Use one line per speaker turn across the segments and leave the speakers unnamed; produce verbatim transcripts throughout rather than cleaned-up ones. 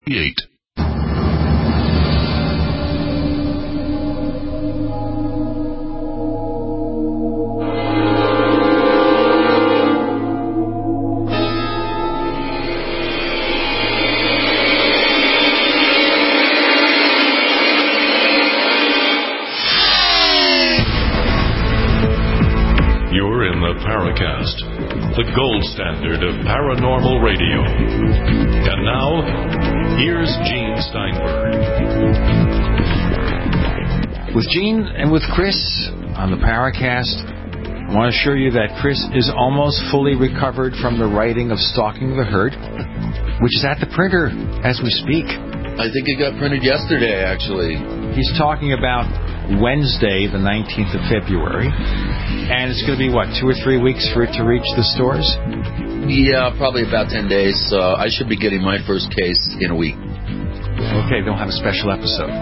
Eight. You're in the Paracast, the gold standard of paranormal radio. And now, here's Gene Steinberg.
With Gene and with Chris on the Paracast, I want to assure you that Chris is almost fully recovered from the writing of Stalking the Herd, which is at the printer as we speak.
I think it got printed yesterday, actually.
He's talking about Wednesday, the nineteenth of February, and it's going to be, what, two or three weeks for it to reach the stores?
Yeah, probably about ten days. Uh, I should be getting my first case in a week.
Okay, they'll have a special episode.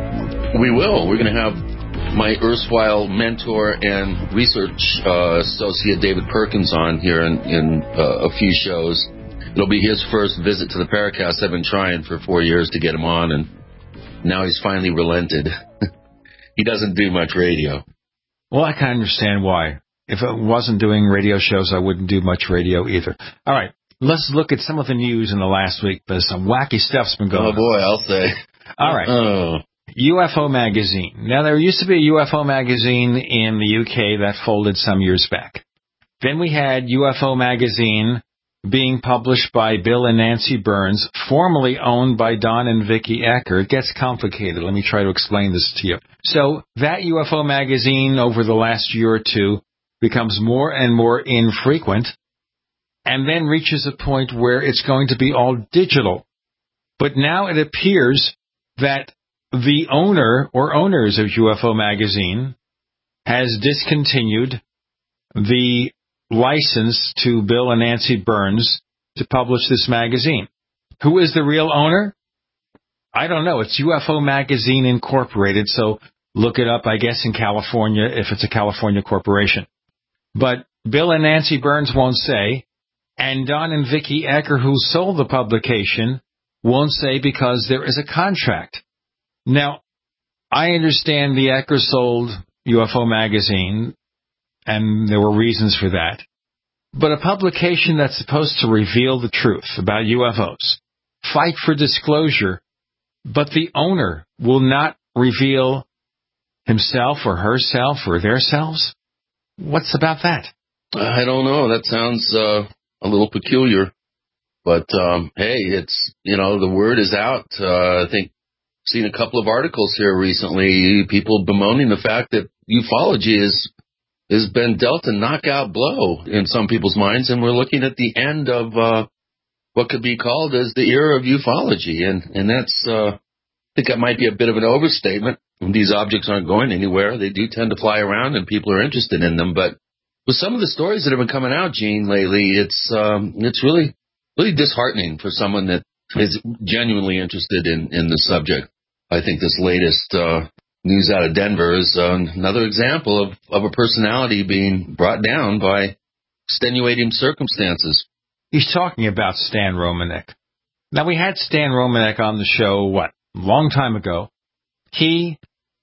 We will. We're going to have my erstwhile mentor and research uh, associate David Perkins on here in, in uh, a few shows. It'll be his first visit to the Paracast. I've been trying for four years to get him on, and now he's finally relented. He doesn't do much radio.
Well, I can understand why. If it wasn't doing radio shows, I wouldn't do much radio either. All right, let's look at some of the news in the last week. There's some wacky stuff's been going on.
Oh, boy, I'll say.
All right.
Oh.
U F O Magazine. Now, there used to be a U F O Magazine in the U K that folded some years back. Then we had U F O Magazine being published by Bill and Nancy Burns, formerly owned by Don and Vicky Ecker. It gets complicated. Let me try to explain this to you. So that U F O Magazine over the last year or two becomes more and more infrequent and then reaches a point where it's going to be all digital. But now it appears that the owner or owners of U F O Magazine has discontinued the license to Bill and Nancy Burns to publish this magazine. Who is the real owner? I don't know. It's U F O Magazine Incorporated, so look it up, I guess, in California if it's a California corporation. But Bill and Nancy Burns won't say, and Don and Vicky Ecker, who sold the publication, won't say because there is a contract. Now, I understand the Ecker sold U F O Magazine, and there were reasons for that. But a publication that's supposed to reveal the truth about U F Os, fight for disclosure, but the owner will not reveal himself or herself or theirselves? What's about that?
I don't know. That sounds uh, a little peculiar. But, um, hey, it's, you know, the word is out. Uh, I think I've seen a couple of articles here recently, people bemoaning the fact that ufology is has been dealt a knockout blow in some people's minds, and we're looking at the end of uh, what could be called as the era of ufology. And, and that's, uh, I think that might be a bit of an overstatement. These objects aren't going anywhere. They do tend to fly around, and people are interested in them. But with some of the stories that have been coming out, Gene, lately, it's um, it's really, really disheartening for someone that is genuinely interested in, in the subject. I think this latest uh, news out of Denver is uh, another example of, of a personality being brought down by extenuating circumstances.
He's talking about Stan Romanek. Now, we had Stan Romanek on the show, what, a long time ago. He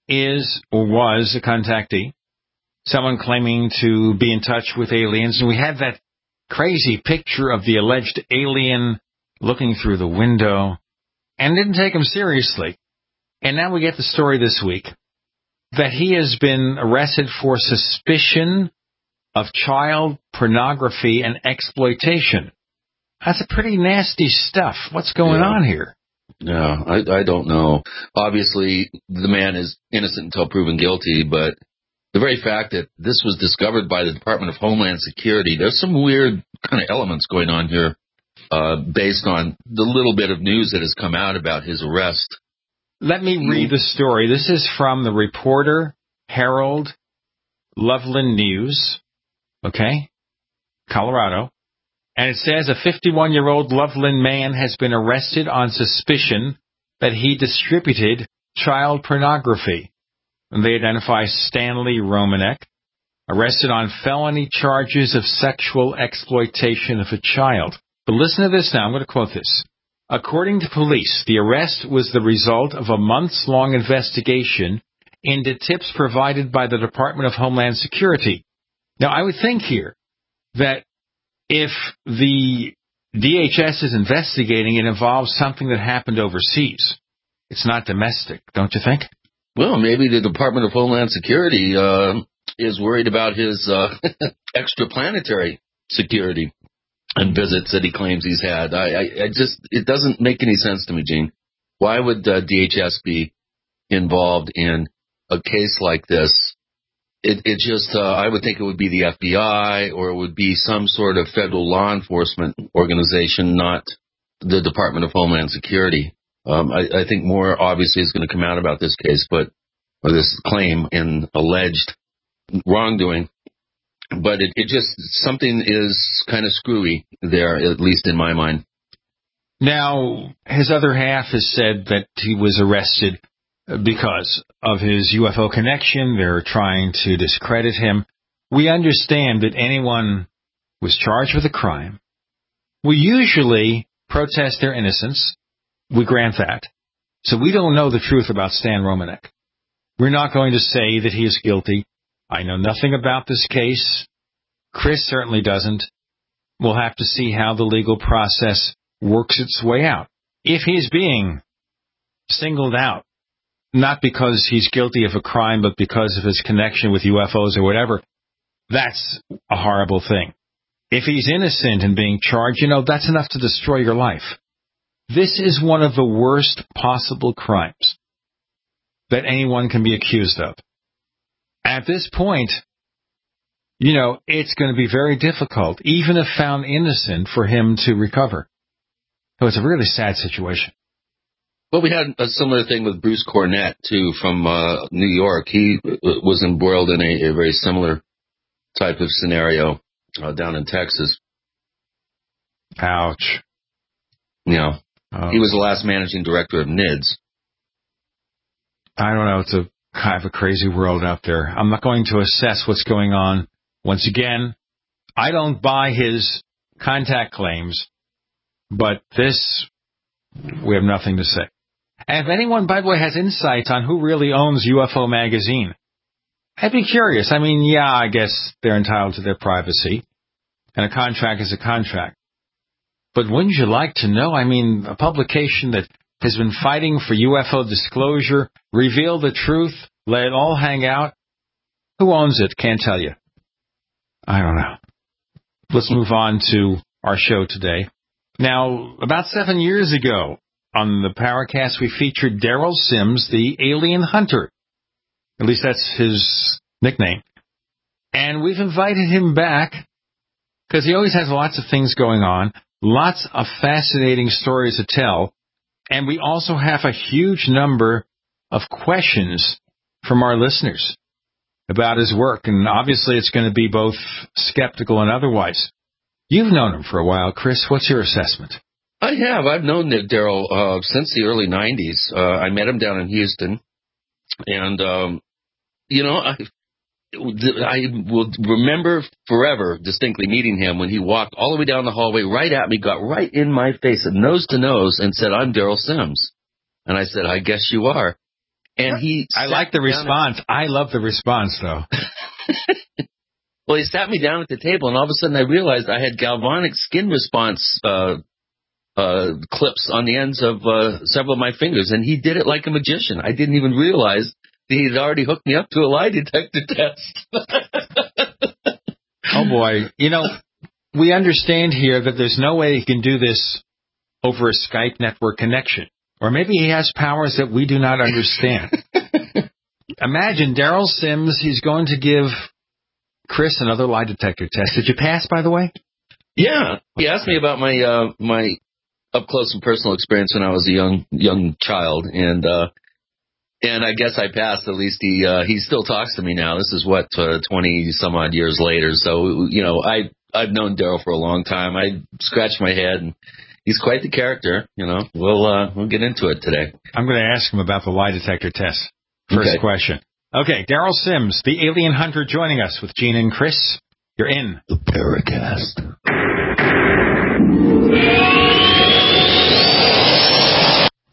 is or was a contactee, someone claiming to be in touch with aliens. And we had that crazy picture of the alleged alien looking through the window and didn't take him seriously. And now we get the story this week that he has been arrested for suspicion of child pornography and exploitation. That's a pretty nasty stuff. What's going
yeah.
on here?
Yeah, I, I don't know. Obviously, the man is innocent until proven guilty, but the very fact that this was discovered by the Department of Homeland Security, there's some weird kind of elements going on here uh, based on the little bit of news that has come out about his arrest.
Let me read the story. This is from the Reporter, Herald, Loveland News, okay, Colorado. And it says a fifty-one-year-old Loveland man has been arrested on suspicion that he distributed child pornography. And they identify Stanley Romanek, arrested on felony charges of sexual exploitation of a child. But listen to this now. I'm going to quote this. According to police, the arrest was the result of a months-long investigation into tips provided by the Department of Homeland Security. Now, I would think here that if the D H S is investigating, it involves something that happened overseas. It's not domestic, don't you think?
Well, maybe the Department of Homeland Security uh, is worried about his uh, extraplanetary security and visits that he claims he's had. I, I, I just, it doesn't make any sense to me, Gene. Why would uh, D H S be involved in a case like this? It, it just, uh, I would think it would be the F B I or it would be some sort of federal law enforcement organization, not the Department of Homeland Security. Um, I, I think more obviously is going to come out about this case, but or this claim in alleged wrongdoing. But it, it just, something is kind of screwy there, at least in my mind.
Now, his other half has said that he was arrested because of his U F O connection. They're trying to discredit him. We understand that anyone who is charged with a crime will usually protest their innocence. We grant that. So we don't know the truth about Stan Romanek. We're not going to say that he is guilty. I know nothing about this case. Chris certainly doesn't. We'll have to see how the legal process works its way out. If he's being singled out, not because he's guilty of a crime, but because of his connection with U F Os or whatever, that's a horrible thing. If he's innocent and being charged, you know, that's enough to destroy your life. This is one of the worst possible crimes that anyone can be accused of. At this point, you know, it's going to be very difficult, even if found innocent, for him to recover. So it's a really sad situation.
Well, we had a similar thing with Bruce Cornett, too, from uh, New York. He was embroiled in a, a very similar type of scenario uh, down in Texas.
Ouch.
Yeah.
Oh.
He was the last managing director of N I D S.
I don't know. It's a kind of a crazy world out there. I'm not going to assess what's going on. Once again, I don't buy his contact claims, but this, we have nothing to say. And if anyone, by the way, has insights on who really owns U F O Magazine, I'd be curious. I mean, yeah, I guess they're entitled to their privacy, and a contract is a contract. But wouldn't you like to know? I mean, a publication that has been fighting for U F O disclosure, reveal the truth, let it all hang out. Who owns it? Can't tell you. I don't know. Let's move on to our show today. Now, about seven years ago, on the Paracast, we featured Daryl Sims, the alien hunter. At least that's his nickname. And we've invited him back because he always has lots of things going on, lots of fascinating stories to tell, and we also have a huge number of questions from our listeners about his work, and obviously it's going to be both skeptical and otherwise. You've known him for a while, Chris. What's your assessment?
I have. I've known Daryl uh, since the early nineties. Uh, I met him down in Houston, and, um, you know, I, I will remember forever distinctly meeting him when he walked all the way down the hallway right at me, got right in my face, nose to nose, and said, "I'm Daryl Sims." And I said, "I guess you are." And he
I like the response. At, I love the response, though.
Well, he sat me down at the table, and all of a sudden I realized I had galvanic skin response uh, uh, clips on the ends of uh, several of my fingers, and he did it like a magician. I didn't even realize that he'd already hooked me up to a lie detector test.
Oh, boy. You know, we understand here that there's no way he can do this over a Skype network connection. Or maybe he has powers that we do not understand. Imagine Daryl Sims, he's going to give Chris another lie detector test. Did you pass, by the way?
Yeah. He asked me about my uh, my up close and personal experience when I was a young young child, and uh, and I guess I passed. At least he uh, he still talks to me now. This is what uh, twenty some odd years later. So you know, I I've known Daryl for a long time. I scratched my head, and he's quite the character. You know, we'll uh, we'll get into it today. I'm
going to ask him about the lie detector test. First
okay.
question. Okay, Daryl Sims, the alien hunter, joining us with Gene and Chris. You're in
the Paracast.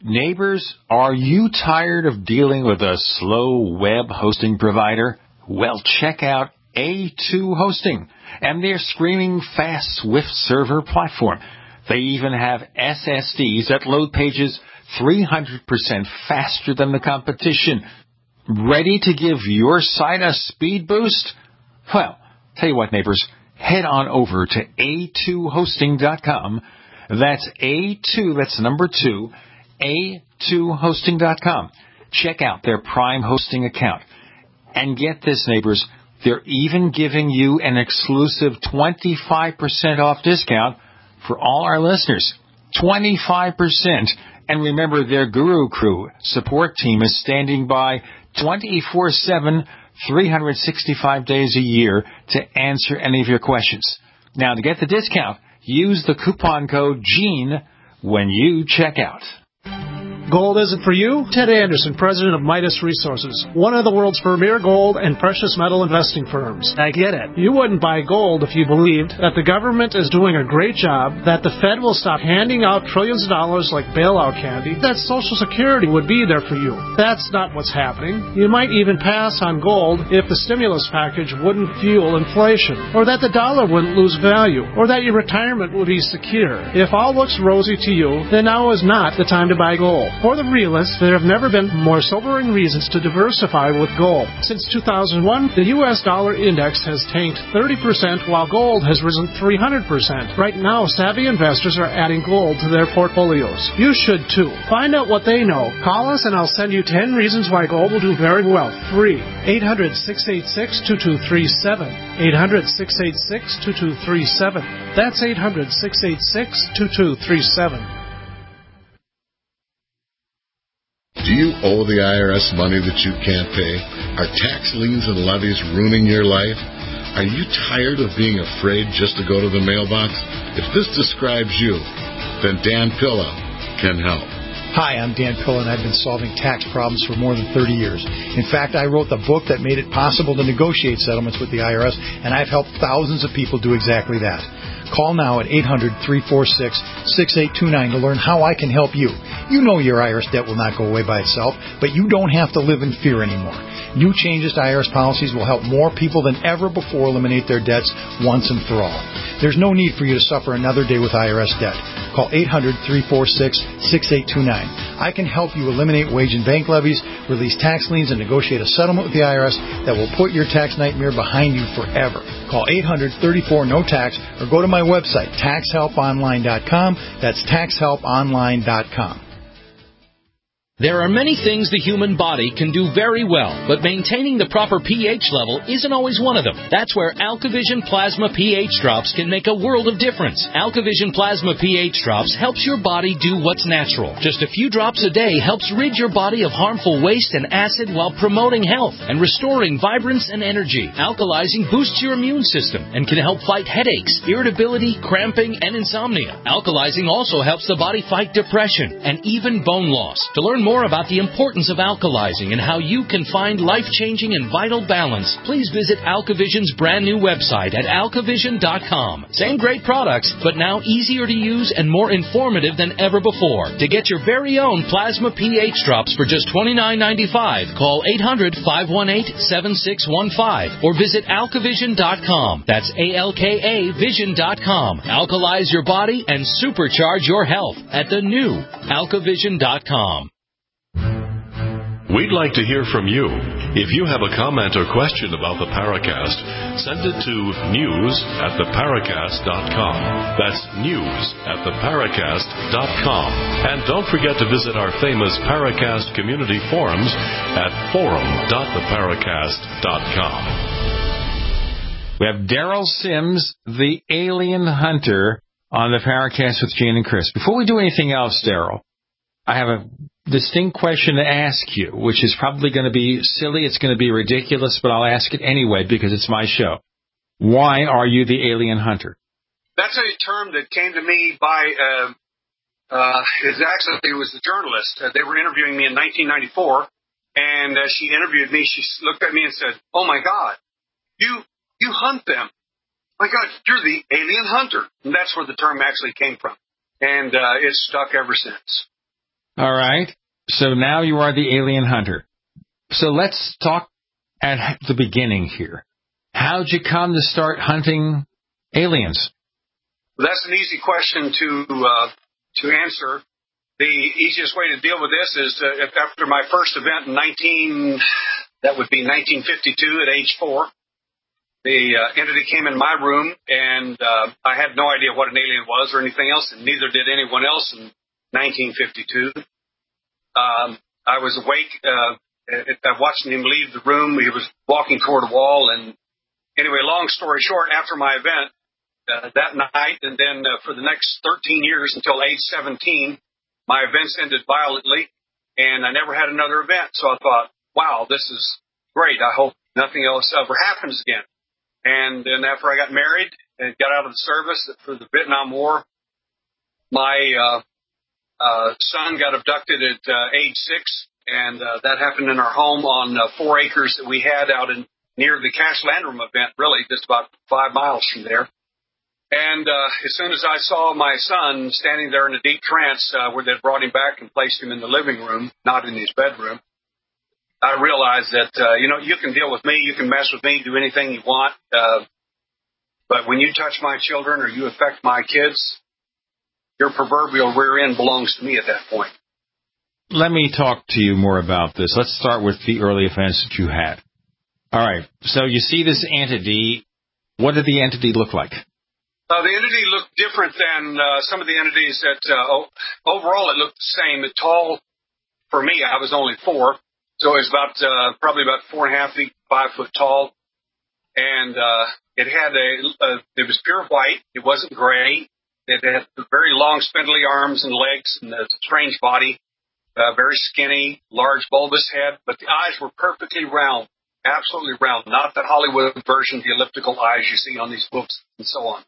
Neighbors, are you tired of dealing with a slow web hosting provider? Well, check out A two Hosting and their screaming fast Swift server platform. They even have S S Ds that load pages three hundred percent faster than the competition. Ready to give your site a speed boost? Well, tell you what, neighbors, head on over to A two hosting dot com. That's A two, that's number two, A two hosting dot com. Check out their Prime Hosting account. And get this, neighbors, they're even giving you an exclusive twenty-five percent off discount for all our listeners. twenty-five percent. And remember, their Guru Crew support team is standing by twenty-four seven, three hundred sixty-five days a year to answer any of your questions. Now, to get the discount, use the coupon code GENE when you check out.
Gold isn't for you? Ted Anderson, president of Midas Resources, one of the world's premier gold and precious metal investing firms. I get it. You wouldn't buy gold if you believed that the government is doing a great job, that the Fed will stop handing out trillions of dollars like bailout candy, that Social Security would be there for you. That's not what's happening. You might even pass on gold if the stimulus package wouldn't fuel inflation, or that the dollar wouldn't lose value, or that your retirement would be secure. If all looks rosy to you, then now is not the time to buy gold. For the realists, there have never been more sobering reasons to diversify with gold. Since two thousand one, the U S dollar index has tanked thirty percent while gold has risen three hundred percent. Right now, savvy investors are adding gold to their portfolios. You should too. Find out what they know. Call us and I'll send you ten reasons why gold will do very well. Free. eight hundred, six eight six, two two three seven. eight hundred, six eight six, two two three seven. That's eight hundred, six eight six, two two three seven.
Do you owe the I R S money that you can't pay? Are tax liens and levies ruining your life? Are you tired of being afraid just to go to the mailbox? If this describes you, then Dan Pilla can help.
Hi, I'm Dan Pilla, and I've been solving tax problems for more than thirty years. In fact, I wrote the book that made it possible to negotiate settlements with the I R S, and I've helped thousands of people do exactly that. Call now at eight hundred, three four six, six eight two nine to learn how I can help you. You know your I R S debt will not go away by itself, but you don't have to live in fear anymore. New changes to I R S policies will help more people than ever before eliminate their debts once and for all. There's no need for you to suffer another day with I R S debt. Call eight hundred, three four six, six eight two nine. I can help you eliminate wage and bank levies, release tax liens, and negotiate a settlement with the I R S that will put your tax nightmare behind you forever. Call eight hundred, thirty-four, no tax or go to my website, tax help online dot com. That's tax help online dot com.
There are many things the human body can do very well, but maintaining the proper pH level isn't always one of them. That's where AlkaVision Plasma pH Drops can make a world of difference. AlkaVision Plasma pH Drops helps your body do what's natural. Just a few drops a day helps rid your body of harmful waste and acid while promoting health and restoring vibrance and energy. Alkalizing boosts your immune system and can help fight headaches, irritability, cramping, and insomnia. Alkalizing also helps the body fight depression and even bone loss. To learn more more about the importance of alkalizing and how you can find life-changing and vital balance, please visit AlkaVision's brand new website at alkavision dot com. Same great products, but now easier to use and more informative than ever before. To get your very own Plasma pH Drops for just twenty-nine ninety-five, call eight hundred, five one eight, seven six one five or visit alkavision dot com. That's A L K A vision dot com. Alkalize your body and supercharge your health at the new alkavision dot com.
We'd like to hear from you. If you have a comment or question about the Paracast, send it to news at the paracast dot com. That's news at the paracast dot com. And don't forget to visit our famous Paracast community forums at forum dot the paracast dot com.
We have Daryl Sims, the alien hunter, on the Paracast with Gene and Chris. Before we do anything else, Daryl, I have a distinct question to ask you, which is probably going to be silly, it's going to be ridiculous, but I'll ask it anyway because it's my show. Why are you the alien hunter?
That's a term that came to me by, uh, uh, it's actually, it was the journalist. Uh, they were interviewing me in nineteen ninety-four, and uh, she interviewed me. She looked at me and said, "Oh, my God, you you hunt them. My God, you're the alien hunter." And that's where the term actually came from. And uh, it's stuck ever since.
All right. So now you are the alien hunter. So let's talk at the beginning here. How'd you come to start hunting aliens?
That's an easy question to uh, to answer. The easiest way to deal with this is uh, if after my first event in nineteen, that would be nineteen fifty-two at age four, the uh, entity came in my room, and uh, I had no idea what an alien was or anything else, and neither did anyone else in nineteen fifty-two. Um, I was awake. Uh, I watched him leave the room. He was walking toward a wall, and anyway, long story short, after my event uh, that night, and then uh, for the next thirteen years until age seventeen, my events ended violently, and I never had another event. So I thought, wow, this is great. I hope nothing else ever happens again. And then after I got married and got out of the service for the Vietnam War, my uh, uh, son got abducted at uh, age six, and uh, that happened in our home on uh, four acres that we had out in near the Cash Landrum event, really, just about five miles from there. And uh, as soon as I saw my son standing there in a deep trance uh, where they'd brought him back and placed him in the living room, not in his bedroom, I realized that, uh, you know, you can deal with me, you can mess with me, do anything you want, uh, but when you touch my children or you affect my kids, your proverbial rear end belongs to me at that point.
Let me talk to you more about this. Let's start with the early events that you had. All right, so you see this entity. What did the entity look like?
Uh, the entity looked different than uh, some of the entities that, uh, overall, it looked the same. It tall, for me, I was only four, so it was about, uh, probably about four and a half feet, five foot tall. And uh, it had a, uh, it was pure white. It wasn't gray. It had very long, spindly arms and legs and a strange body, uh, very skinny, large, bulbous head, but the eyes were perfectly round, absolutely round, not the Hollywood version, the elliptical eyes you see on these books and so on.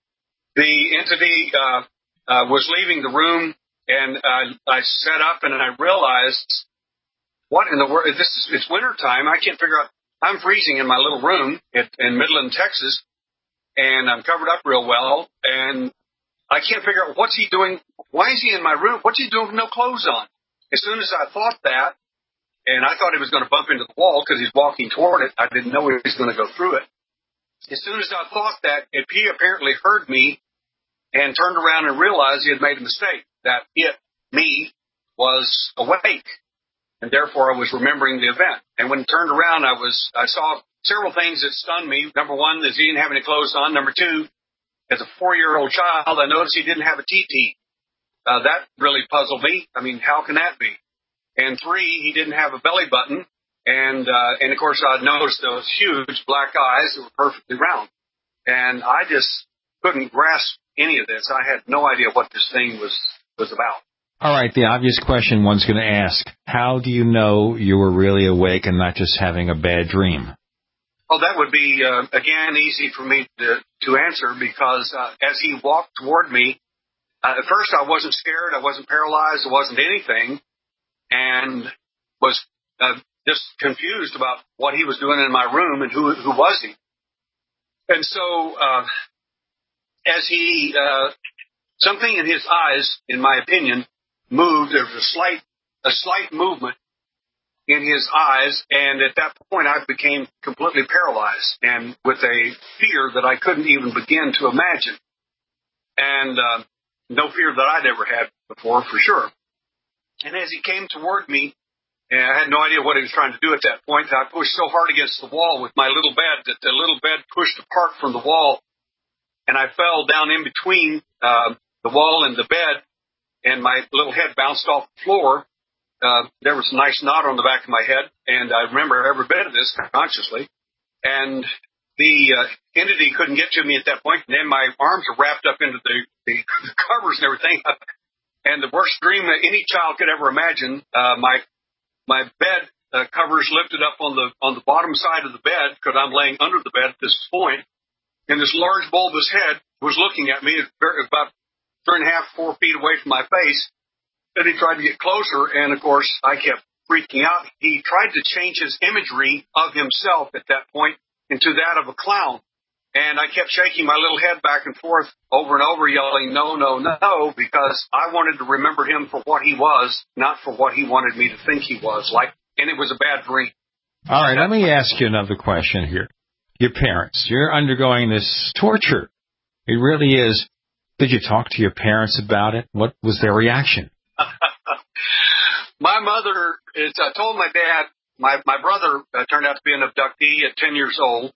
The entity uh, uh, was leaving the room, and uh, I sat up and I realized, what in the world? This is, it's winter time. I can't figure out. I'm freezing in my little room at, in Midland, Texas, and I'm covered up real well, and I can't figure out what's he doing. Why is he in my room? What's he doing with no clothes on? As soon as I thought that, and I thought he was going to bump into the wall because he's walking toward it, I didn't know he was going to go through it. As soon as I thought that, if he apparently heard me and turned around and realized he had made a mistake, that it, me, was awake, and therefore I was remembering the event. And when he turned around, I was I saw several things that stunned me. Number one is he didn't have any clothes on. Number two, as a four-year-old child, I noticed he didn't have a T-T. Uh, that really puzzled me. I mean, how can that be? And three, he didn't have a belly button. And, uh, and of course, I noticed those huge black eyes that were perfectly round. And I just couldn't grasp any of this. I had no idea what this thing was, was about.
All right, the obvious question one's going to ask, how do you know you were really awake and not just having a bad dream?
Well, that would be, uh, again, easy for me to, to answer because uh, as he walked toward me, uh, at first I wasn't scared, I wasn't paralyzed, I wasn't anything, and was uh, just confused about what he was doing in my room and who who was he. And so uh, as he, uh, something in his eyes, in my opinion, moved. There was a slight, a slight movement in his eyes, and at that point I became completely paralyzed and with a fear that I couldn't even begin to imagine. And uh, no fear that I'd ever had before, for sure. And as he came toward me, and I had no idea what he was trying to do at that point, I pushed so hard against the wall with my little bed that the little bed pushed apart from the wall, and I fell down in between uh, the wall and the bed, and my little head bounced off the floor. Uh, there was a nice knot on the back of my head, and I remember every bit of this consciously. And the uh, entity couldn't get to me at that point, and then my arms were wrapped up into the, the covers and everything. And the worst dream that any child could ever imagine, uh, my my bed uh, covers lifted up on the on the bottom side of the bed because I'm laying under the bed at this point, and this large bulbous head was looking at me about three and a half, four feet away from my face. And he tried to get closer, and of course I kept freaking out. He tried to change his imagery of himself at that point into that of a clown. And I kept shaking my little head back and forth over and over, yelling, no, no, no, because I wanted to remember him for what he was, not for what he wanted me to think he was. Like, and it was a bad dream.
All right, let me ask you another question here. Your parents, you're undergoing this torture. It really is. Did you talk to your parents about it? What was their reaction?
My mother, is, I told my dad, my, my brother uh, turned out to be an abductee at ten years old.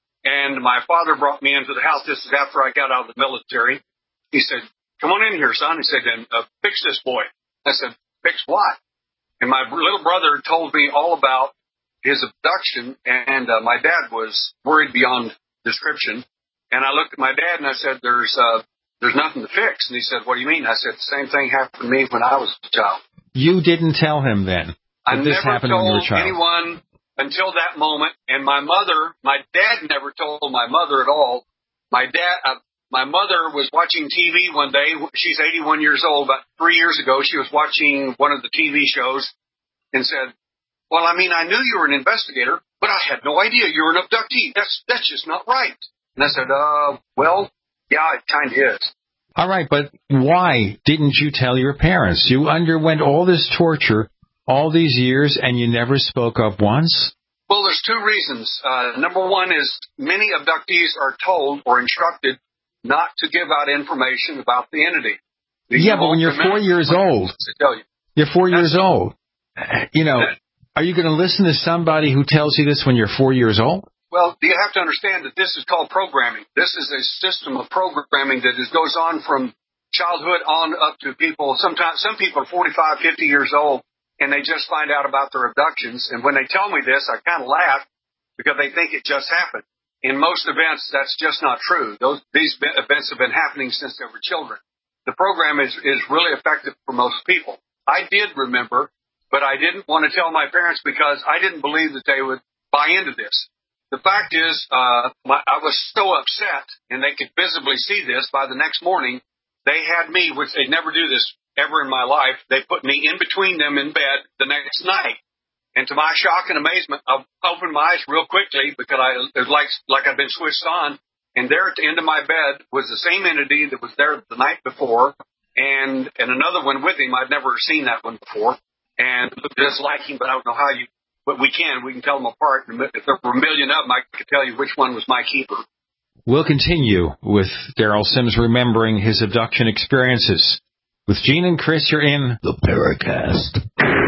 And my father brought me into the house. This is after I got out of the military. He said, come on in here, son. He said, and uh, fix this boy. I said, fix what? And my little brother told me all about his abduction, and uh, my dad was worried beyond description. And I looked at my dad and I said, there's uh, there's nothing to fix. And he said, what do you mean? I said, the same thing happened to me when I was a child.
You didn't tell him then that
I
this
never
happened when you were a
told
child?
anyone until that moment. And my mother, my dad never told my mother at all. My dad, uh, my mother was watching T V one day. She's eighty-one years old. About three years ago, she was watching one of the T V shows and said, well, I mean, I knew you were an investigator, but I had no idea you were an abductee. That's, that's just not right. And I said, uh, well, yeah, it kind of is.
All right, but why didn't you tell your parents? You underwent all this torture all these years, and you never spoke up once?
Well, there's two reasons. Uh, number one is many abductees are told or instructed not to give out information about the entity. The
yeah, but when you're four years old,
tell you.
you're four
That's
years old. You know, are you going to listen to somebody who tells you this when you're four years old?
Well, you have to understand that this is called programming. This is a system of programming that is, goes on from childhood on up to people. Sometimes some people are forty-five, fifty years old, and they just find out about their abductions. And when they tell me this, I kind of laugh because they think it just happened. In most events, that's just not true. Those These events have been happening since they were children. The program is, is really effective for most people. I did remember, but I didn't want to tell my parents because I didn't believe that they would buy into this. The fact is, uh, my, I was so upset, and they could visibly see this. By the next morning, they had me, which they never do this ever in my life. They put me in between them in bed the next night. And to my shock and amazement, I opened my eyes real quickly because I, it was like, like I'd been switched on. And there at the end of my bed was the same entity that was there the night before, and, and another one with him. I'd never seen that one before. And looked just like him, but I don't know how you, but we can. We can tell them apart. If there were a million of them, I could tell you which one was my keeper.
We'll continue with Daryl Sims remembering his abduction experiences. With Gene and Chris, you're in the Paracast.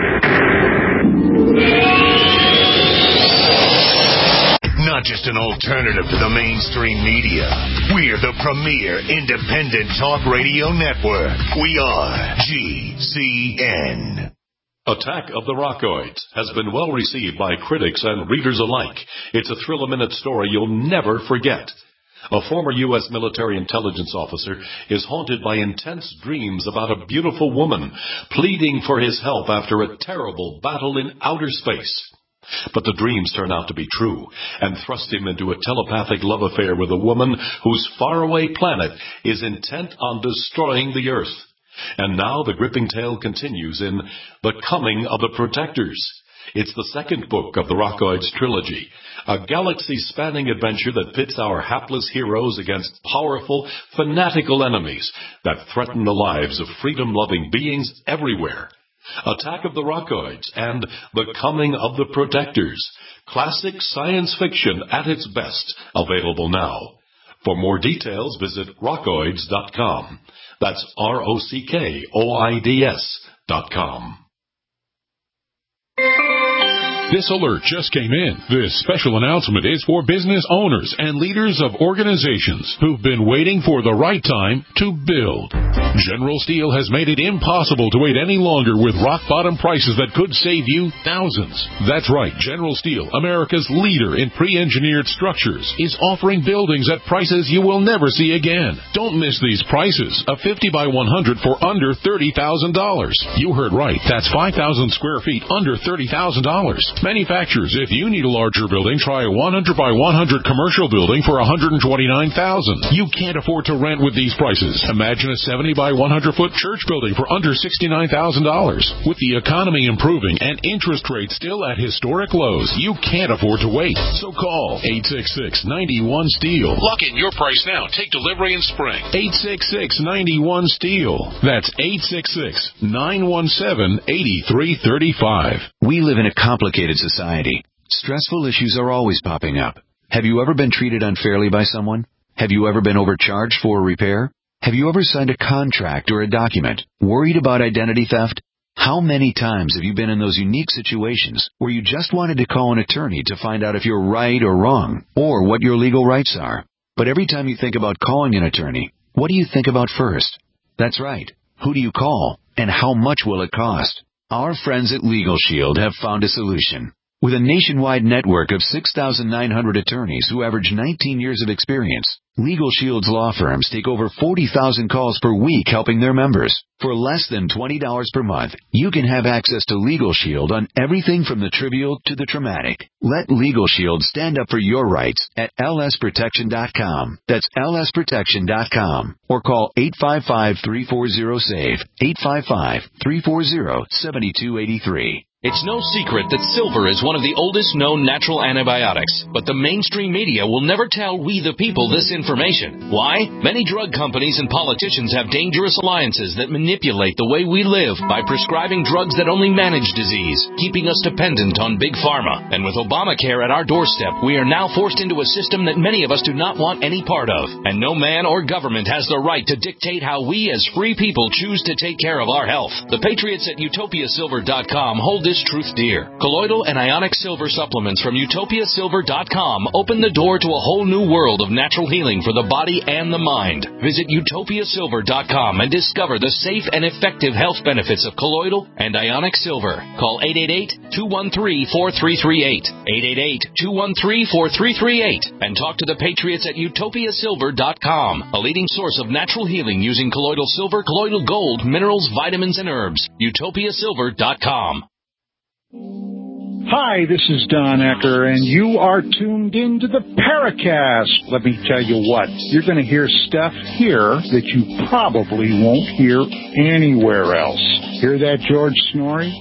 Not just an alternative to the mainstream media. We're the premier independent talk radio network. We are G C N.
Attack of the Rockoids has been well received by critics and readers alike. It's a thrill-a-minute story you'll never forget. A former U S military intelligence officer is haunted by intense dreams about a beautiful woman pleading for his help after a terrible battle in outer space. But the dreams turn out to be true and thrust him into a telepathic love affair with a woman whose faraway planet is intent on destroying the Earth. And now the gripping tale continues in The Coming of the Protectors. It's the second book of the Rockoids trilogy, a galaxy-spanning adventure that pits our hapless heroes against powerful, fanatical enemies that threaten the lives of freedom-loving beings everywhere. Attack of the Rockoids and The Coming of the Protectors. Classic science fiction at its best, available now. For more details, visit rockoids dot com. That's R O C K O I D S dot com.
This alert just came in. This special announcement is for business owners and leaders of organizations who've been waiting for the right time to build. General Steel has made it impossible to wait any longer with rock-bottom prices that could save you thousands. That's right. General Steel, America's leader in pre-engineered structures, is offering buildings at prices you will never see again. Don't miss these prices. A fifty by one hundred for under thirty thousand dollars. You heard right. That's five thousand square feet under thirty thousand dollars. Manufacturers, if you need a larger building, try a one hundred by one hundred commercial building for one hundred twenty-nine thousand dollars. You can't afford to rent with these prices. Imagine a seventy by one hundred foot church building for under sixty-nine thousand dollars. With the economy improving and interest rates still at historic lows, you can't afford to wait. So call eight six six, nine one, STEEL. Lock in your price now. Take delivery in spring. eight six six, nine one, STEEL. That's eight six six, nine one seven, eight three three five.
We live in a complicated society. Stressful issues are always popping up. Have you ever been treated unfairly by someone? Have you ever been overcharged for a repair? Have you ever signed a contract or a document worried about identity theft? How many times have you been in those unique situations where you just wanted to call an attorney to find out if you're right or wrong, or what your legal rights are? But every time you think about calling an attorney, what do you think about first? That's right. Who do you call, and how much will it cost? Our friends at Legal Shield have found a solution. With a nationwide network of six thousand nine hundred attorneys who average nineteen years of experience, Legal Shield's law firms take over forty thousand calls per week helping their members. For less than twenty dollars per month, you can have access to Legal Shield on everything from the trivial to the traumatic. Let Legal Shield stand up for your rights at L S protection dot com. That's L S protection dot com. Or call eight five five, three four zero, SAVE, eight five five, three four zero, seven two eight three.
It's no secret that silver is one of the oldest known natural antibiotics, but the mainstream media will never tell we the people this information. Why? Many drug companies and politicians have dangerous alliances that manipulate the way we live by prescribing drugs that only manage disease, keeping us dependent on big pharma. And with Obamacare at our doorstep, we are now forced into a system that many of us do not want any part of. And no man or government has the right to dictate how we as free people choose to take care of our health. The patriots at utopia silver dot com hold this truth dear. Colloidal and ionic silver supplements from utopia silver dot com open the door to a whole new world of natural healing for the body and the mind. Visit utopia silver dot com and discover the safe and effective health benefits of colloidal and ionic silver. Call eight eight eight, two one three, four three three eight, eight eight eight, two one three, four three three eight, and talk to the patriots at utopia silver dot com, a leading source of natural healing using colloidal silver, colloidal gold, minerals, vitamins, and herbs. utopia silver dot com.
Hi, this is Don Ecker, and you are tuned into the Paracast. Let me tell you what, you're going to hear stuff here that you probably won't hear anywhere else. Hear that, George Snorri?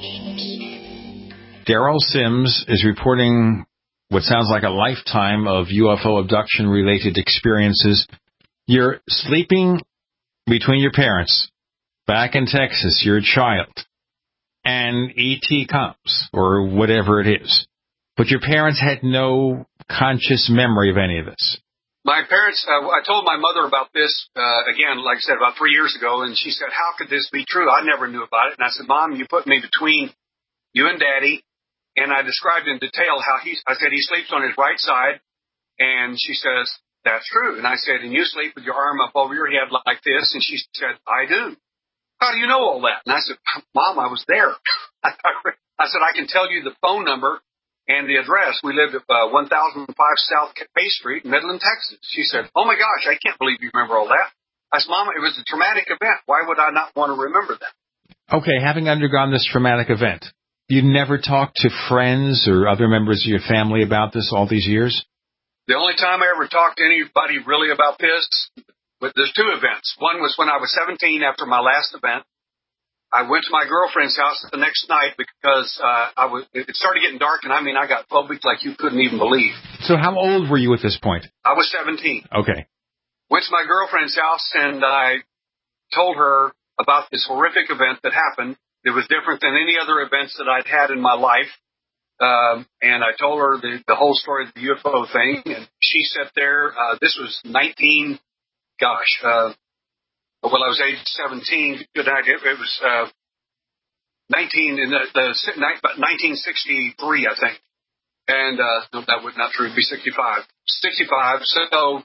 Daryl Sims is reporting what sounds like a lifetime of U F O abduction-related experiences. You're sleeping between your parents. Back in Texas, you're a child. And E T comes, or whatever it is. But your parents had no conscious memory of any of this.
My parents, uh, I told my mother about this, uh, again, like I said, about three years ago, and she said, how could this be true? I never knew about it. And I said, Mom, you put me between you and Daddy. And I described in detail how he, I said, he sleeps on his right side. And she says, that's true. And I said, and you sleep with your arm up over your head like this? And she said, I do. How do you know all that? And I said, Mom, I was there. I said, I can tell you the phone number and the address. We lived at uh, one thousand five South Bay Street, Midland, Texas. She said, oh, my gosh, I can't believe you remember all that. I said, Mom, it was a traumatic event. Why would I not want to remember that?
Okay, having undergone this traumatic event, you never talked to friends or other members of your family about this all these years?
The only time I ever talked to anybody really about this, but there's two events. One was when I was seventeen after my last event. I went to my girlfriend's house the next night because uh, I was. It started getting dark, and I mean, I got phobic like you couldn't even believe.
So how old were you at this point?
I was seventeen.
Okay.
Went to my girlfriend's house, and I told her about this horrific event that happened. It was different than any other events that I'd had in my life. Um, and I told her the, the whole story of the U F O thing, and she sat there. Uh, this was nineteen. Gosh, uh, well, I was age seventeen. Good night. It, it was uh, nineteen in the, the nineteen sixty-three, I think. And uh, no, that would not true. It'd be sixty-five. sixty-five. So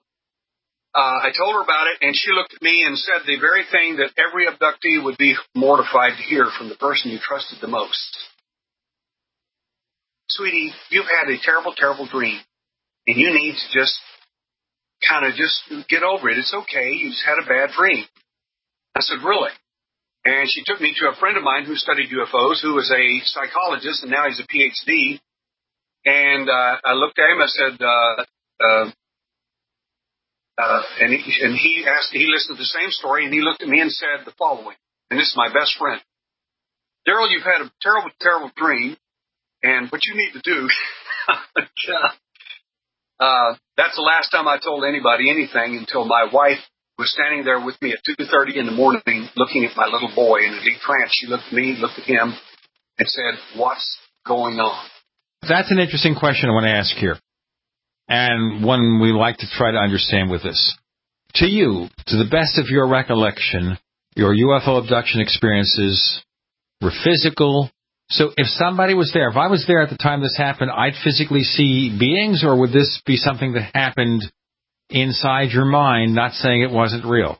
uh, I told her about it, and she looked at me and said the very thing that every abductee would be mortified to hear from the person you trusted the most. Sweetie, you've had a terrible, terrible dream, and you need to just kind of just get over it. It's okay. You just had a bad dream. I said, really? And she took me to a friend of mine who studied U F Os, who was a psychologist, and now he's a P H D. And uh, I looked at him. I said, uh, uh, uh, and, he, and he asked, he listened to the same story, and he looked at me and said the following, and this is my best friend. Daryl, you've had a terrible, terrible dream, and what you need to do, uh, that's the last time I told anybody anything until my wife was standing there with me at two thirty in the morning looking at my little boy in a deep trance. She looked at me, looked at him, and said, what's going on?
That's an interesting question I want to ask here, and one we like to try to understand with this. To you, to the best of your recollection, your U F O abduction experiences were physical. So if somebody was there, if I was there at the time this happened, I'd physically see beings, or would this be something that happened inside your mind, not saying it wasn't real?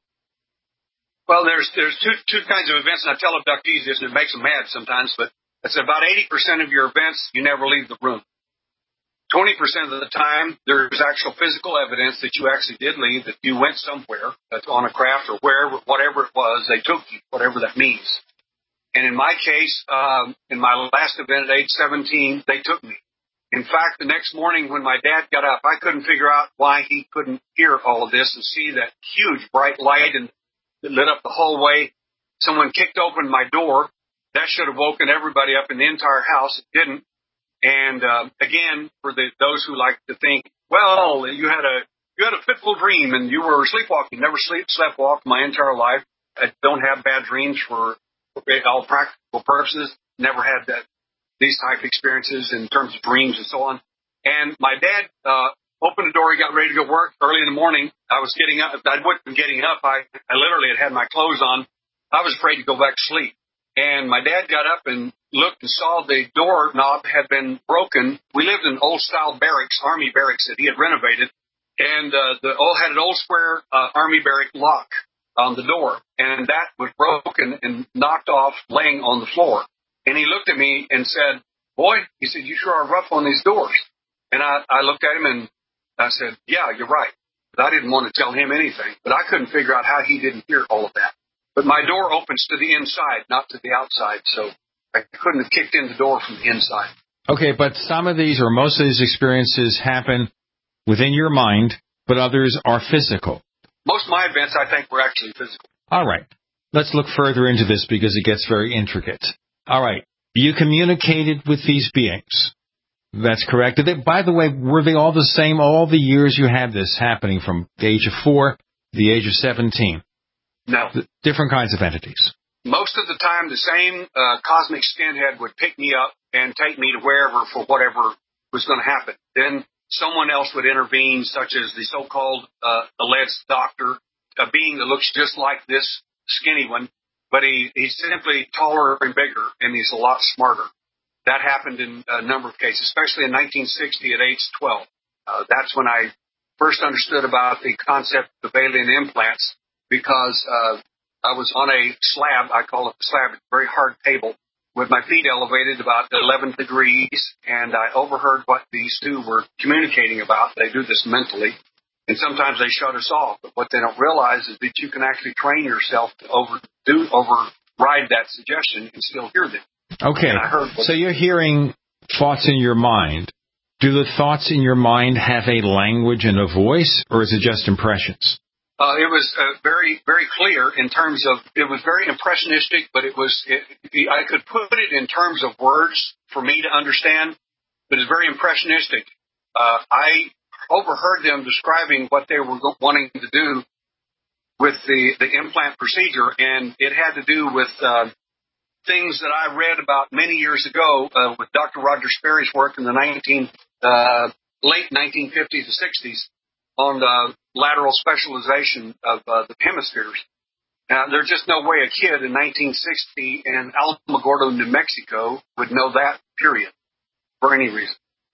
Well, there's there's two two kinds of events, and I tell abductees this, and it makes them mad sometimes, but it's about eighty percent of your events, you never leave the room. twenty percent of the time, there's actual physical evidence that you actually did leave, that you went somewhere, that's on a craft or wherever, whatever it was, they took you, whatever that means. And in my case, um, in my last event at age seventeen, they took me. In fact, the next morning when my dad got up, I couldn't figure out why he couldn't hear all of this and see that huge bright light and that lit up the hallway. Someone kicked open my door. That should have woken everybody up in the entire house. It didn't. And uh, again, for the, those who like to think, well, you had a you had a fitful dream and you were sleepwalking. Never sleep sleepwalked my entire life. I don't have bad dreams for all practical purposes. Never had that these type of experiences in terms of dreams and so on. And my dad uh, opened the door. He got ready to go work early in the morning. I was getting up. I wasn't getting up. I, I literally had had my clothes on. I was afraid to go back to sleep. And my dad got up and looked and saw the door knob had been broken. We lived in old-style barracks, army barracks that he had renovated. And uh, the old had an old square uh, army barrack lock on the door. And that was broken and knocked off, laying on the floor. And he looked at me and said, boy, he said, you sure are rough on these doors. And I, I looked at him and I said, yeah, you're right. But I didn't want to tell him anything. But I couldn't figure out how he didn't hear all of that. But my door opens to the inside, not to the outside. So I couldn't have kicked in the door from the inside.
Okay, but some of these or most of these experiences happen within your mind, but others are physical.
Most of my events, I think, were actually physical.
All right. Let's look further into this because it gets very intricate. All right. You communicated with these beings. That's correct. Did they, by the way, were they all the same all the years you had this happening from the age of four to the age of seventeen?
No.
The different kinds of entities.
Most of the time, the same uh, cosmic skinhead would pick me up and take me to wherever for whatever was going to happen. Then someone else would intervene, such as the so-called uh, alleged doctor, a being that looks just like this skinny one, but he, he's simply taller and bigger, and he's a lot smarter. That happened in a number of cases, especially in nineteen sixty at age twelve. Uh, that's when I first understood about the concept of alien implants, because uh, I was on a slab, I call it the slab, it's a very hard table, with my feet elevated about eleven degrees, and I overheard what these two were communicating about. They do this mentally, and sometimes they shut us off. But what they don't realize is that you can actually train yourself to overdo, override that suggestion and still hear them.
Okay, so you're hearing thoughts in your mind. Do the thoughts in your mind have a language and a voice, or is it just impressions?
Uh, it was uh, very, very clear in terms of, it was very impressionistic, but it was, it, I could put it in terms of words for me to understand, but it's very impressionistic. Uh, I overheard them describing what they were wanting to do with the, the implant procedure, and it had to do with uh, things that I read about many years ago uh, with Doctor Roger Sperry's work in the nineteen, uh, late nineteen fifties and sixties on the lateral specialization of uh, the hemispheres. Now, there's just no way a kid in nineteen sixty in Alamogordo, New Mexico would know that, period, for any reason.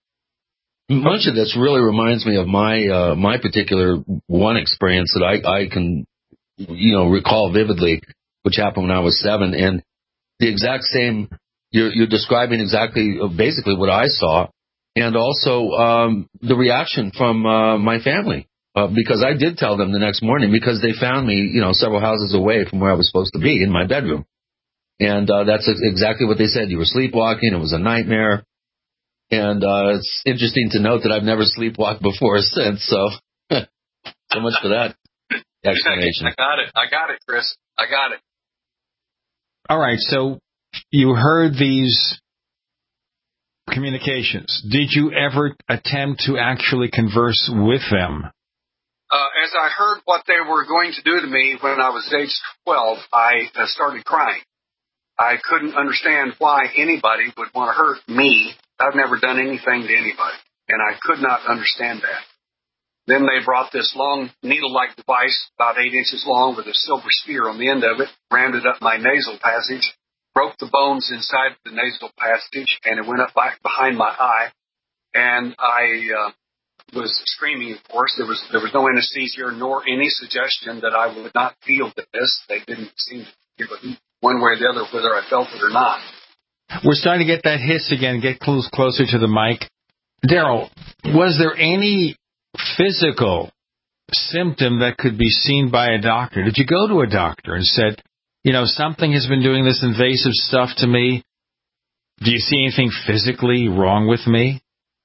Much of this really reminds me of my uh, my particular one experience that I, I can, you know, recall vividly, which happened when I was seven. And the exact same, you're, you're describing exactly, basically what I saw, and also um, the reaction from uh, my family. Uh, because I did tell them the next morning, because they found me, you know, several houses away from where I was supposed to be in my bedroom. And uh, that's exactly what they said. You were sleepwalking. It was a nightmare. And uh, it's interesting to note that I've never sleepwalked before or since. So, so much for that explanation.
I got it. I got it, Chris. I got it.
All right. So you heard these communications. Did you ever attempt to actually converse with them?
Uh, as I heard what they were going to do to me when I was age twelve, I uh, started crying. I couldn't understand why anybody would want to hurt me. I've never done anything to anybody, and I could not understand that. Then they brought this long needle-like device, about eight inches long, with a silver spear on the end of it, rammed it up my nasal passage, broke the bones inside the nasal passage, and it went up back behind my eye. And I uh, was screaming, of course. There was there was no anesthesia nor any suggestion that I would not feel this. They didn't seem to give it one way or the other whether I felt it or not.
We're starting to get that hiss again. Get close, closer to the mic. Daryl, was there any physical symptom that could be seen by a doctor? Did you go to a doctor and said, you know, something has been doing this invasive stuff to me? Do you see anything physically wrong with me?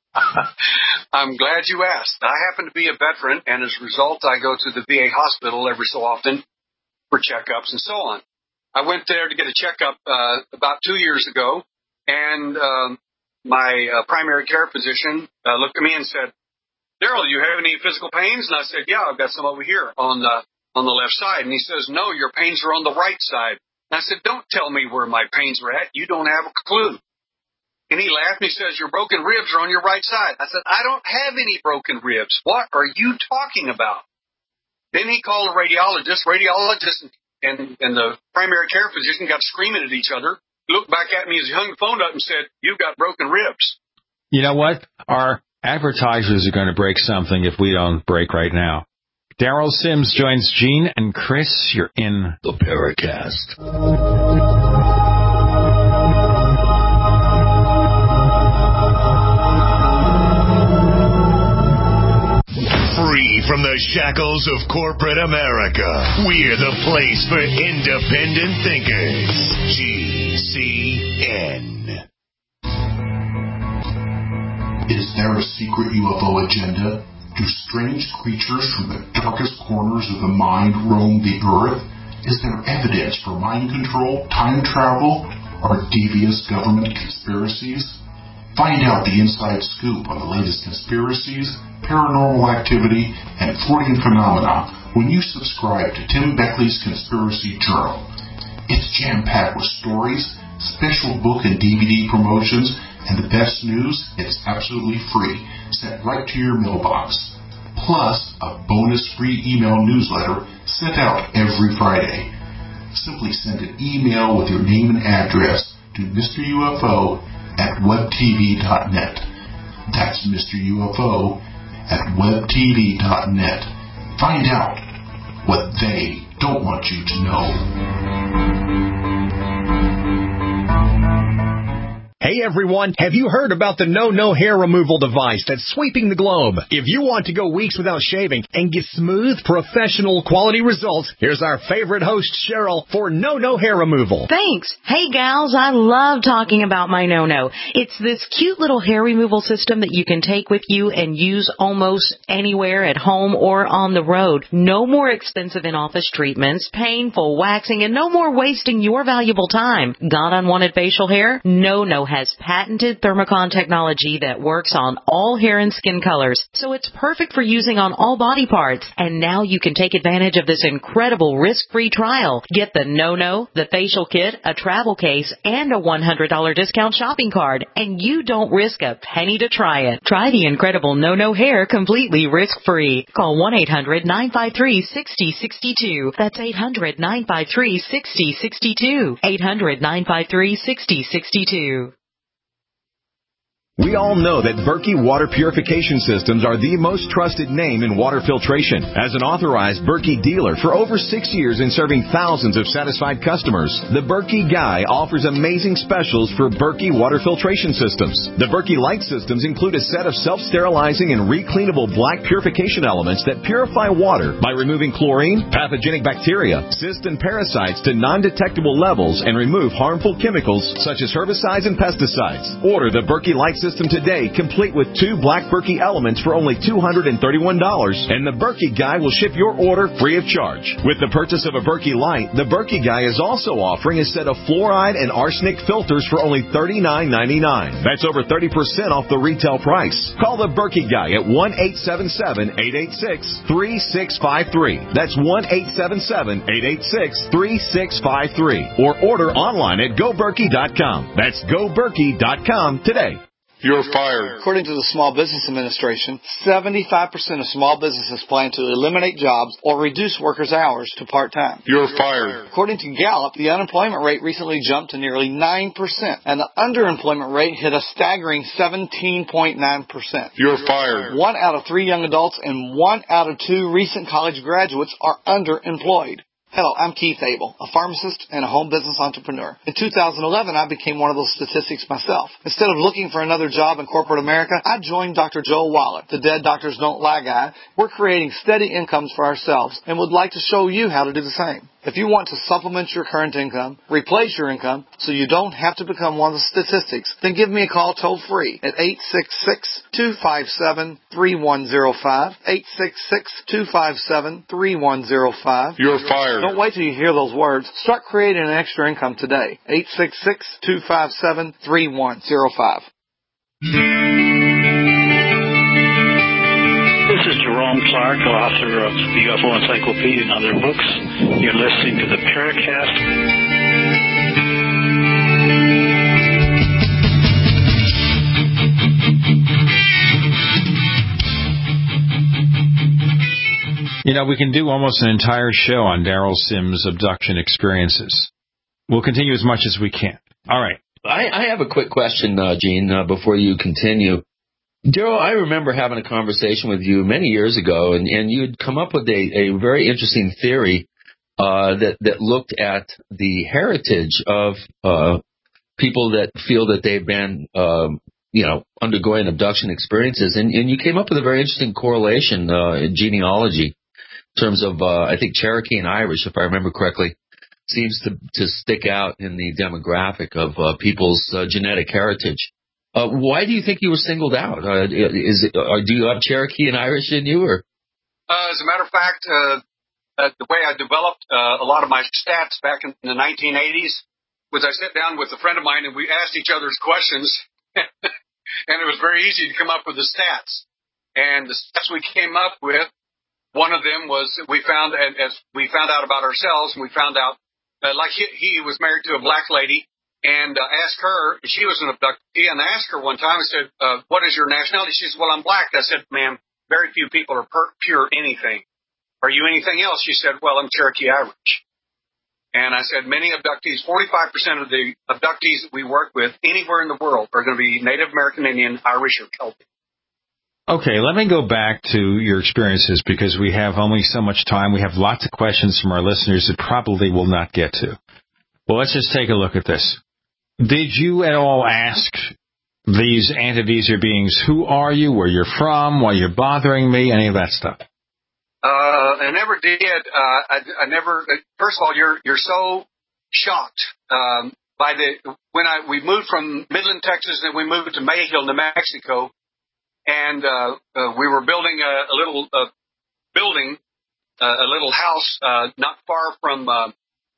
I'm glad you asked. I happen to be a veteran, and as a result, I go to the V A hospital every so often for checkups and so on. I went there to get a checkup uh, about two years ago, and um, my uh, primary care physician uh, looked at me and said, Daryl, do you have any physical pains? And I said, yeah, I've got some over here on the on the left side. And he says, no, your pains are on the right side. And I said, don't tell me where my pains are at. You don't have a clue. And he laughed and he says, your broken ribs are on your right side. I said, I don't have any broken ribs. What are you talking about? Then he called a radiologist. Radiologist and, and the primary care physician got screaming at each other. He looked back at me as he hung the phone up and said, you've got broken ribs.
You know what? Our advertisers are going to break something if we don't break right now. Daryl Sims joins Gene and Chris. You're in
the Paracast. Free from the shackles of corporate America, we're the place for independent thinkers. G C N.
Is there a secret U F O agenda? Do strange creatures from the darkest corners of the mind roam the earth? Is there evidence for mind control, time travel, or devious government conspiracies? Find out the inside scoop on the latest conspiracies, paranormal activity, and Freudian phenomena when you subscribe to Tim Beckley's Conspiracy Journal. It's jam-packed with stories, special book and D V D promotions, and the best news, it's absolutely free, sent right to your mailbox. Plus, a bonus free email newsletter sent out every Friday. Simply send an email with your name and address to Mister U F O at web t v dot net. That's Mister U F O at web t v dot net. Find out what they don't want you to know.
Hey everyone, have you heard about the No No hair removal device that's sweeping the globe? If you want to go weeks without shaving and get smooth, professional quality results, here's our favorite host, Cheryl, for No No hair removal.
Thanks. Hey gals, I love talking about my No No. It's this cute little hair removal system that you can take with you and use almost anywhere at home or on the road. No more expensive in-office treatments, painful waxing, and no more wasting your valuable time. Got unwanted facial hair? No No has patented Thermocon technology that works on all hair and skin colors, so it's perfect for using on all body parts. And now you can take advantage of this incredible risk-free trial. Get the No No, the facial kit, a travel case, and a one hundred dollars discount shopping card, and you don't risk a penny to try it. Try the incredible No No hair completely risk-free. Call one eight hundred nine five three six zero six two. That's eight hundred nine five three six zero six two. eight hundred nine five three six zero six two.
We all know that Berkey Water Purification Systems are the most trusted name in water filtration. As an authorized Berkey dealer for over six years and serving thousands of satisfied customers, the Berkey Guy offers amazing specials for Berkey Water Filtration Systems. The Berkey Light Systems include a set of self-sterilizing and recleanable black purification elements that purify water by removing chlorine, pathogenic bacteria, cysts, and parasites to non-detectable levels and remove harmful chemicals such as herbicides and pesticides. Order the Berkey Light Systems system today, complete with two Black Berkey elements for only two hundred thirty-one dollars, and the Berkey Guy will ship your order free of charge. With the purchase of a Berkey Light, the Berkey Guy is also offering a set of fluoride and arsenic filters for only thirty-nine ninety-nine. That's over thirty percent off the retail price. Call the Berkey Guy at one eight seven seven, eight eight six, three six five three. That's one eight seven seven, eight eight six, three six five three. Or order online at go berkey dot com. That's go berkey dot com today.
You're fired.
According to the Small Business Administration, seventy-five percent of small businesses plan to eliminate jobs or reduce workers' hours to part-time.
You're fired.
According to Gallup, the unemployment rate recently jumped to nearly nine percent, and the underemployment rate hit a staggering seventeen point nine percent.
You're fired.
One out of three young adults and one out of two recent college graduates are underemployed. Hello, I'm Keith Abel, a pharmacist and a home business entrepreneur. In two thousand eleven, I became one of those statistics myself. Instead of looking for another job in corporate America, I joined Doctor Joel Wallach, the Dead Doctors Don't Lie guy. We're creating steady incomes for ourselves and would like to show you how to do the same. If you want to supplement your current income, replace your income, so you don't have to become one of the statistics, then give me a call toll-free at eight six six, two five seven, three one zero five, eight six six, two five seven, three one zero five.
You're fired.
Don't wait till you hear those words. Start creating an extra income today. eight six six, two five seven, three one zero five.
This is Jerome Clark, author of the U F O Encyclopedia and other books. You're listening to the Paracast.
You know, we can do almost an entire show on Daryl Sims' abduction experiences. We'll continue as much as we can. All right.
I, I have a quick question, uh, Gene, uh, before you continue. Daryl, I remember having a conversation with you many years ago, and, and you had come up with a, a very interesting theory uh, that, that looked at the heritage of uh, people that feel that they've been, um, you know, undergoing abduction experiences. And, and you came up with a very interesting correlation uh, in genealogy in terms of, uh, I think, Cherokee and Irish, if I remember correctly, seems to, to stick out in the demographic of uh, people's uh, genetic heritage. Uh, why do you think you were singled out? Uh, is it, or do you have Cherokee and Irish in you, or?
Uh, as a matter of fact, uh, uh, the way I developed uh, a lot of my stats back in the nineteen eighties was I sat down with a friend of mine and we asked each other's questions, and it was very easy to come up with the stats. And the stats we came up with, one of them was we found, as we found out about ourselves, and we found out, uh, like he, he was married to a black lady. And uh, asked her, she was an abductee, and I asked her one time, I said, uh, what is your nationality? She said, well, I'm black. I said, ma'am, very few people are per- pure anything. Are you anything else? She said, well, I'm Cherokee Irish. And I said, many abductees, forty-five percent of the abductees that we work with anywhere in the world are going to be Native American Indian, Irish, or Celtic.
Okay, let me go back to your experiences because we have only so much time. We have lots of questions from our listeners that probably will not get to. Well, let's just take a look at this. Did you at all ask these entities or beings, who are you, where you're from, why you're bothering me, any of that stuff?
Uh, I never did. Uh, I, I never. First of all, you're you're so shocked um, by the when I we moved from Midland, Texas, and we moved to Mayhill, New Mexico, and uh, uh, we were building a, a little uh, building, uh, a little house, uh, not far from uh,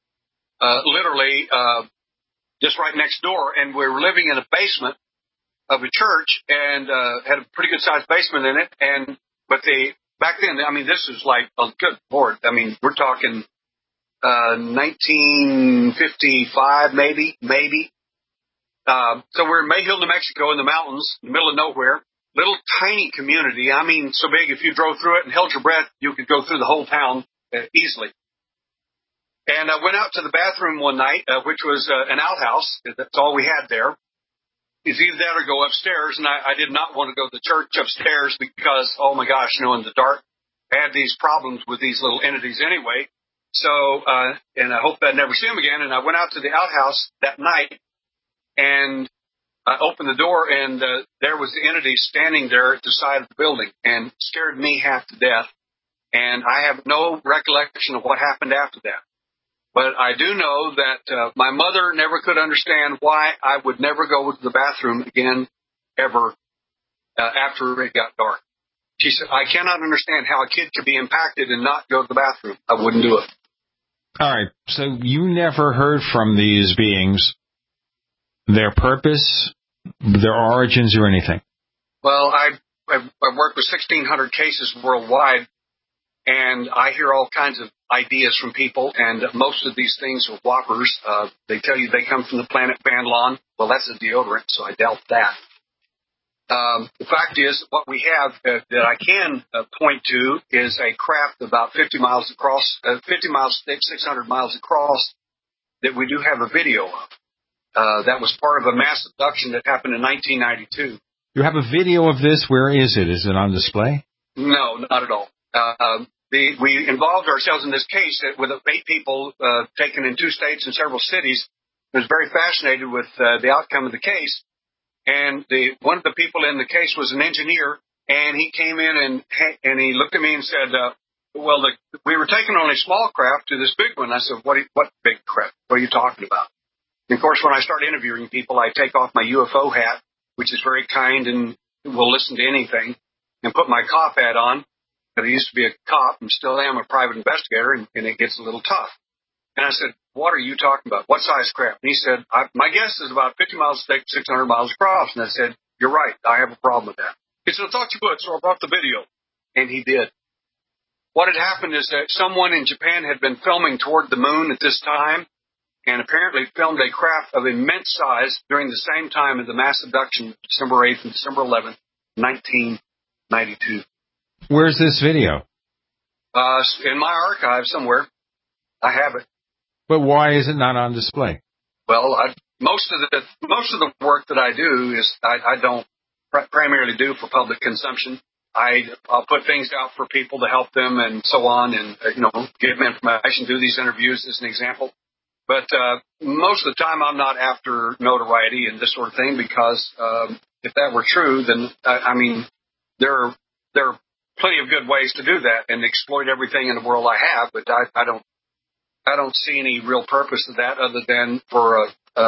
uh, literally. Uh, just right next door, and we were living in a basement of a church, and uh, had a pretty good-sized basement in it, and but they, back then, I mean, this is like, oh, good Lord, I mean, we're talking uh, nineteen fifty-five, maybe, maybe. Uh, so we're in Mayhill, New Mexico, in the mountains, in the middle of nowhere, little tiny community, I mean, so big, if you drove through it and held your breath, you could go through the whole town uh, easily. And I went out to the bathroom one night, uh, which was uh, an outhouse. That's all we had there. It's either that or go upstairs, and I, I did not want to go to the church upstairs because, oh, my gosh, you know, in the dark, I had these problems with these little entities anyway. So, uh, and I hope I'd never see them again. And I went out to the outhouse that night, and I opened the door, and uh, there was the entity standing there at the side of the building and scared me half to death. And I have no recollection of what happened after that. But I do know that uh, my mother never could understand why I would never go to the bathroom again ever uh, after it got dark. She said, I cannot understand how a kid could be impacted and not go to the bathroom. I wouldn't do it.
All right. So you never heard from these beings, their purpose, their origins, or anything?
Well, I, I've, I've worked with sixteen hundred cases worldwide, and I hear all kinds of ideas from people, and most of these things are whoppers. Uh, they tell you they come from the planet Banlon. Well, that's a deodorant, so I doubt that. Um, the fact is, what we have uh, that I can uh, point to is a craft about fifty miles across, uh, fifty miles thick, six hundred miles across, that we do have a video of. Uh, that was part of a mass abduction that happened in nineteen ninety-two.
You have a video of this. Where is it? Is it on display?
No, not at all. Uh, the, we involved ourselves in this case with eight people uh, taken in two states and several cities. I was very fascinated with uh, the outcome of the case. And the, one of the people in the case was an engineer, and he came in and and he looked at me and said, uh, well, the, we were taking only small craft to this big one. I said, what, what big craft? What are you talking about? And, of course, when I start interviewing people, I take off my U F O hat, which is very kind and will listen to anything, and put my cop hat on. But I used to be a cop and still am a private investigator, and, and it gets a little tough. And I said, what are you talking about? What size craft? And he said, I, my guess is about fifty miles thick, six hundred miles across. And I said, you're right. I have a problem with that. He said, I thought you would, so I brought the video. And he did. What had happened is that someone in Japan had been filming toward the moon at this time, and apparently filmed a craft of immense size during the same time as the mass abduction, December eighth and December eleventh, nineteen ninety-two.
Where's this video?
Uh, in my archive somewhere. I have it.
But why is it not on display?
Well, I, most of the most of the work that I do is I, I don't pr- primarily do for public consumption. I I'll put things out for people to help them and so on, and uh, you know, give them information, do these interviews as an example. But uh, most of the time, I'm not after notoriety and this sort of thing, because um, if that were true, then I, I mean, there are there are plenty of good ways to do that and exploit everything in the world I have. But I, I don't. I don't see any real purpose to that other than for a, a,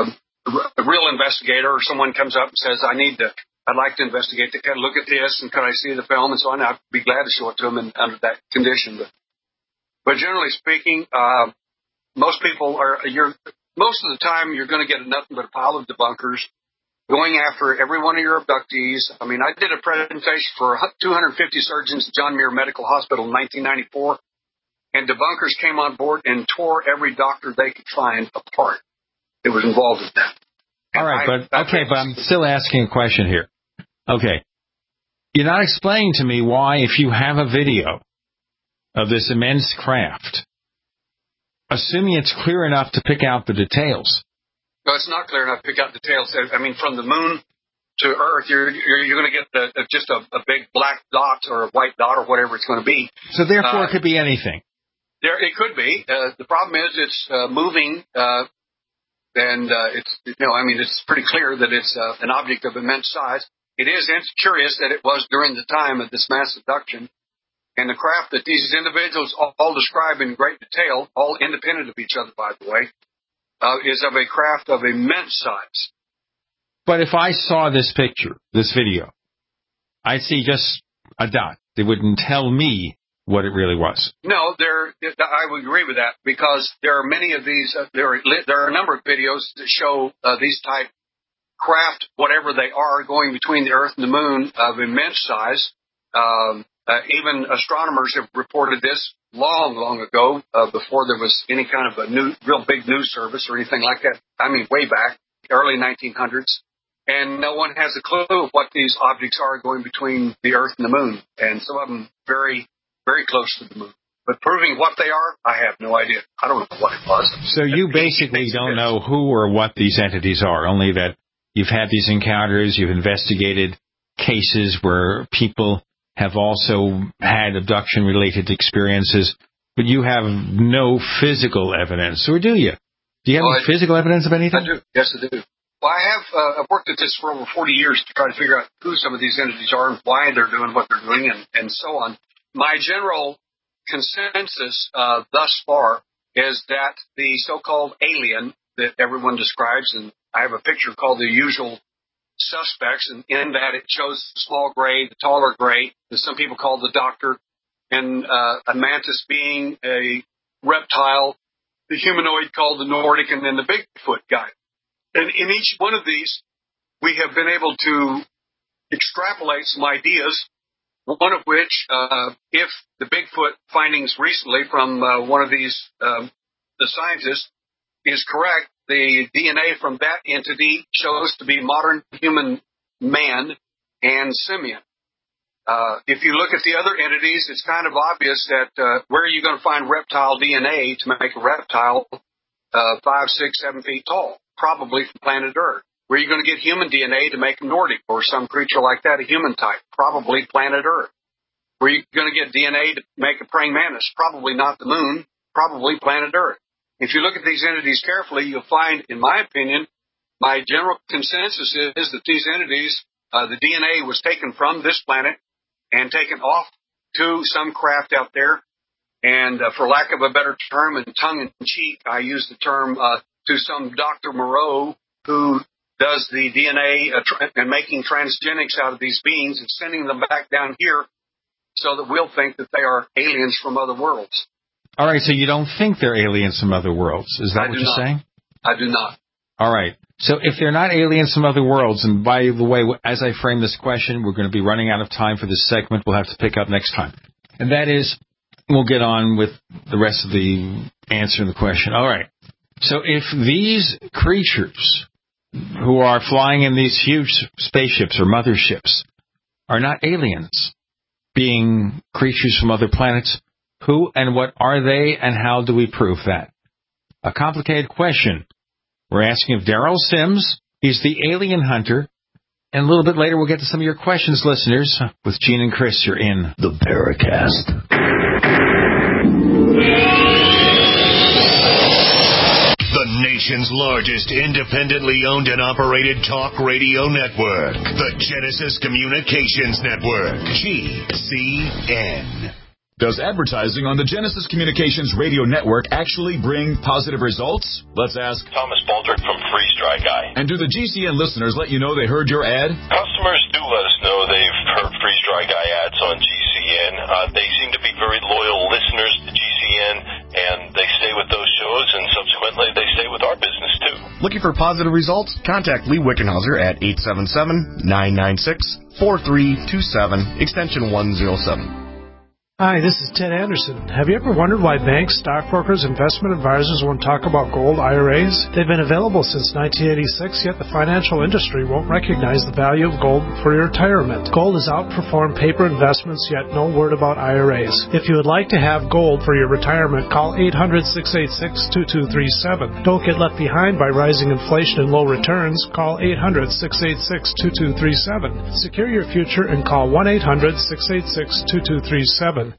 a real investigator or someone comes up and says, I need to, I'd like to investigate, to kind of look at this and can I see the film and so on. I'd be glad to show it to them in, under that condition. But, but generally speaking, uh, most people are, you're, most of the time you're going to get nothing but a pile of debunkers going after every one of your abductees. I mean, I did a presentation for two hundred fifty surgeons at John Muir Medical Hospital in nineteen ninety-four. And debunkers came on board and tore every doctor they could find apart. It was involved in that.
All right, I, but okay, but I'm still asking a question here. Okay, you're not explaining to me why, if you have a video of this immense craft, assuming it's clear enough to pick out the details.
No, it's not clear enough to pick out details. I mean, from the moon to Earth, you're you're, you're going to get the, just a, a big black dot or a white dot or whatever it's going to be.
So therefore,
uh,
it could be anything.
There, it could be. Uh, the problem is it's uh, moving, uh, and uh, it's you know, I mean, it's pretty clear that it's uh, an object of immense size. It is curious that it was during the time of this mass abduction, and the craft that these individuals all, all describe in great detail, all independent of each other, by the way, uh, is of a craft of immense size.
But if I saw this picture, this video, I'd see just a dot. It wouldn't tell me what it really was.
No, there. I would agree with that, because there are many of these. Uh, there, are, there are a number of videos that show uh, these type craft, whatever they are, going between the Earth and the Moon of immense size. Um, uh, even astronomers have reported this long, long ago, uh, before there was any kind of a new, real big news service or anything like that. I mean, way back, early nineteen hundreds. And no one has a clue of what these objects are going between the Earth and the Moon. And some of them very very close to the moon. But proving what they are, I have no idea. I don't know what it was.
So you basically don't know who or what these entities are, only that you've had these encounters, you've investigated cases where people have also had abduction-related experiences, but you have no physical evidence, or do you? Do you have
well,
any
I,
physical evidence of anything?
I do. Yes, I do. Well, I have. Uh, I've worked at this for over forty years to try to figure out who some of these entities are and why they're doing what they're doing, and, and so on. My general consensus uh, thus far is that the so-called alien that everyone describes, and I have a picture called the usual suspects in, in that it shows the small gray, the taller gray, that some people call the doctor, and uh, a mantis being a reptile, the humanoid called the Nordic, and then the Bigfoot guy. And in each one of these, we have been able to extrapolate some ideas, one of which, uh, if the Bigfoot findings recently from uh, one of these um, the scientists is correct, the D N A from that entity shows to be modern human man and simian. Uh, if you look at the other entities, it's kind of obvious that uh, where are you going to find reptile D N A to make a reptile uh, five, six, seven feet tall? Probably from planet Earth. Where are you going to get human D N A to make a Nordic or some creature like that, a human type? Probably planet Earth. Where are you going to get D N A to make a praying mantis? Probably not the moon. Probably planet Earth. If you look at these entities carefully, you'll find, in my opinion, my general consensus is that these entities, uh, the D N A was taken from this planet and taken off to some craft out there. And uh, for lack of a better term, and tongue-in-cheek, I use the term uh, to some Doctor Moreau who does the D N A uh, tra- and making transgenics out of these beings and sending them back down here so that we'll think that they are aliens from other worlds.
All right, so you don't think they're aliens from other worlds. Is that
I
what
do
you're
not.
saying?
I do not.
All right. So if they're not aliens from other worlds, and by the way, as I frame this question, we're going to be running out of time for this segment. We'll have to pick up next time. And that is, we'll get on with the rest of the answer in the question. All right. So if these creatures who are flying in these huge spaceships or motherships are not aliens, being creatures from other planets, who and what are they, and how do we prove that? A complicated question. We're asking of Daryl Sims. He's the alien hunter. And a little bit later, we'll get to some of your questions, listeners. With Gene and Chris, you're in the Paracast.
The nation's largest independently owned and operated talk radio network. The Genesis Communications Network. G C N.
Does advertising on the Genesis Communications Radio Network actually bring positive results? Let's ask
Thomas Baldrick from Freeze Dry Guy.
And do the G C N listeners let you know they heard your ad?
Customers do let us know they've heard Freeze Dry Guy ads on G C N. Uh, they seem to be very loyal listeners to G C N, and they stay with those shows, and subsequently they stay with our business too.
Looking for positive results? Contact Lee Wickenhauser at eight seven seven, nine nine six, four three two seven, extension one oh seven.
Hi, this is Ted Anderson. Have you ever wondered why banks, stockbrokers, investment advisors won't talk about gold I R As? They've been available since nineteen eighty-six, yet the financial industry won't recognize the value of gold for your retirement. Gold has outperformed paper investments, yet no word about I R As. If you would like to have gold for your retirement, call eight hundred, six eight six, two two three seven. Don't get left behind by rising inflation and low returns. Call eight hundred, six eight six, two two three seven. Secure your future and call one eight hundred, six eight six, two two three seven.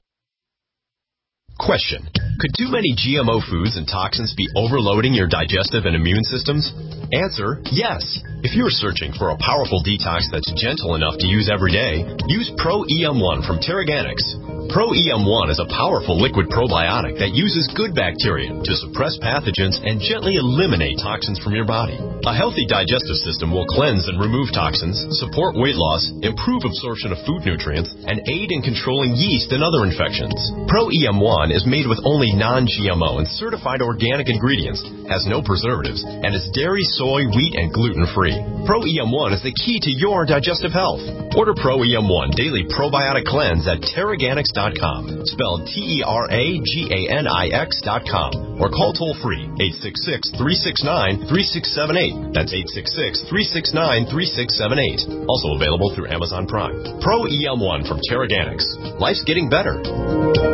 Question. Could too many G M O foods and toxins be overloading your digestive and immune systems? Answer, yes. If you're searching for a powerful detox that's gentle enough to use every day, use Pro E M one from Terraganics. Pro E M one is a powerful liquid probiotic that uses good bacteria to suppress pathogens and gently eliminate toxins from your body. A healthy digestive system will cleanse and remove toxins, support weight loss, improve absorption of food nutrients, and aid in controlling yeast and other infections. Pro E M one is made with only non-G M O and certified organic ingredients, has no preservatives, and is dairy, soy, wheat, and gluten-free. Pro E M one is the key to your digestive health. Order Pro E M one Daily Probiotic Cleanse at Terraganics dot com, spelled T E R A G A N I X dot com, or call toll-free eight six six, three six nine, three six seven eight. That's eight six six, three six nine, three six seven eight. Also available through Amazon Prime. Pro E M one from Terraganics. Life's getting better.